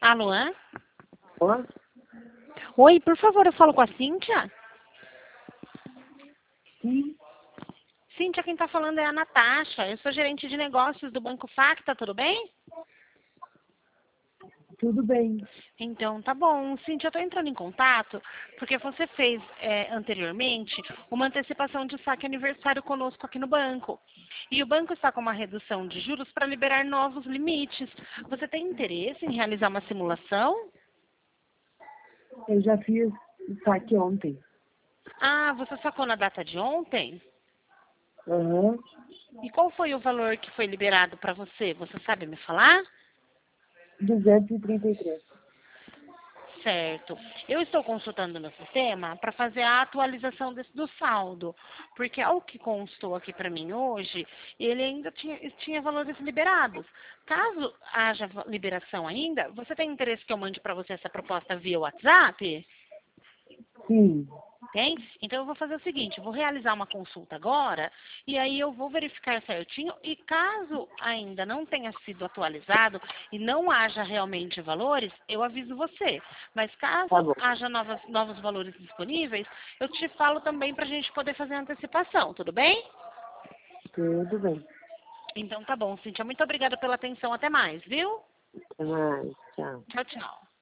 Alô? Ó, Oi, por favor, eu falo com a Cíntia? sim, Cíntia, quem está falando é a Natasha. Eu sou gerente de negócios do Banco Facta, tudo bem? tudo bem. Então, tá bom. Cíntia, eu estou entrando em contato porque você fez anteriormente uma antecipação de saque aniversário conosco aqui no banco. E o banco está com uma redução de juros para liberar novos limites. Você tem interesse em realizar uma simulação? Eu já fiz o saque ontem. Ah, você sacou na data de ontem? Aham, E qual foi o valor que foi liberado para você? Você sabe me falar? 233. Certo. Eu estou consultando no sistema para fazer a atualização do saldo, porque ao que constou aqui para mim hoje, ele ainda tinha valores liberados. Caso haja liberação ainda, você tem interesse que eu mande para você essa proposta via WhatsApp? Sim, Tem? Então eu vou fazer o seguinte, eu vou realizar uma consulta agora e aí eu vou verificar certinho e caso ainda não tenha sido atualizado e não haja realmente valores, eu aviso você. Mas tá caso bom. haja novos valores disponíveis, eu te falo também para a gente poder fazer a antecipação, tudo bem? Tudo bem. Então tá bom, Cíntia. Muito obrigada pela atenção. Até mais, viu? Até mais. Tchau. Tchau, tchau.